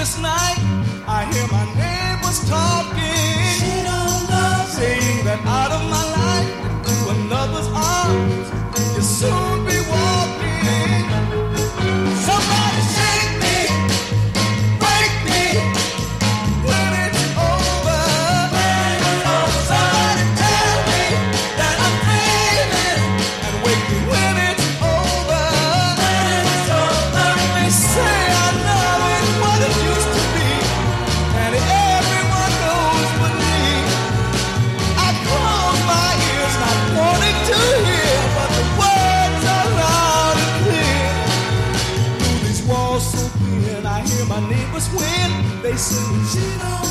sleepless night, I hear my neighbors talking. She don't love me. Saying that out of my life, into another's arms, you'll soon be walking. Somebody shake me, break me, when it's over. Somebody tell me that I'm dreaming, and wake me when it's over. They say I love it what it used to be, and everyone knows but me. I close my ears, not wanting to hear, but the words are loud and clear. Through these walls so thin, I hear my neighbors when they say, she don't